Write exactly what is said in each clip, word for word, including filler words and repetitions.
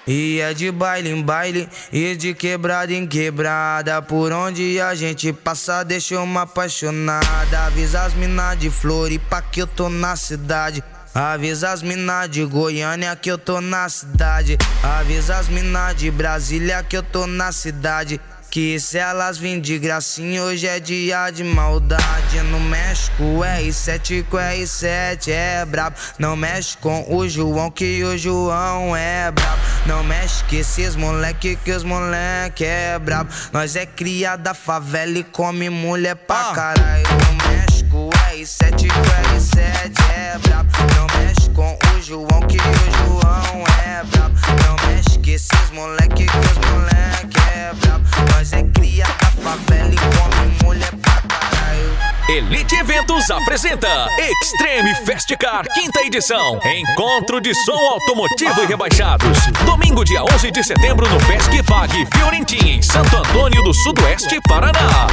E é de baile em baile e de quebrada em quebrada. Por onde a gente passa deixa uma apaixonada. Avisa as mina de Floripa que eu tô na cidade. Avisa as mina de Goiânia que eu tô na cidade. Avisa as mina de Brasília que eu tô na cidade. Que se elas vêm de gracinha hoje é dia de maldade. No México o R sete com o R sete é brabo. Não mexe com o João que o João é brabo. Não mexe com esses moleque que os moleque é brabo. Nós é cria da favela e come mulher pra caralho. No México o R sete com o R sete é brabo. Não mexe com o João que o João é brabo. Não mexe com esses moleque que os moleque é brabo. Nós é cria da favela e come mulher pra caralho. Elite Eventos apresenta Extreme Fast Car quinta edição. Encontro de som automotivo e rebaixados. Domingo, dia onze de setembro, no Pesque Pague Fiorentina, em Santo Antônio do Sudoeste, Paraná.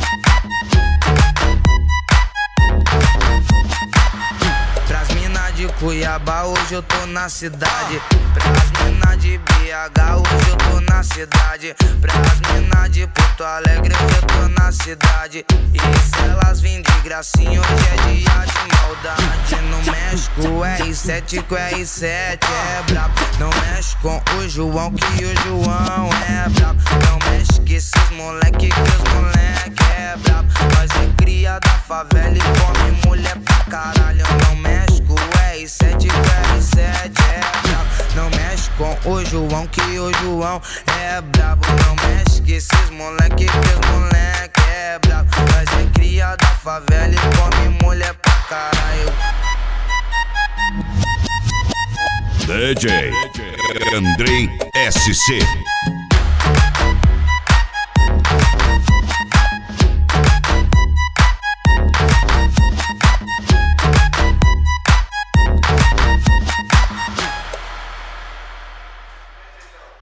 Pras mina de Cuiabá, hoje eu tô na cidade. Pras mina de B H, hoje eu tô na cidade. Pras mina de Porto Alegre, hoje eu tô na cidade. E se elas vêm de gracinha, hoje é dia de maldade. No México o R sete com o R sete é brabo. Não mexe com o João que o João é brabo. Não mexe com esses moleque que os moleque é brabo. Nós é cria da favela e come mulher pra caralho. Não mexe com o R sete com o R sete é brabo. Não mexe com o João que o João é brabo. Não mexe com esses moleque que os moleque é brabo. Nós é cria da favela e come mulher pra caralho. D J Andrei S C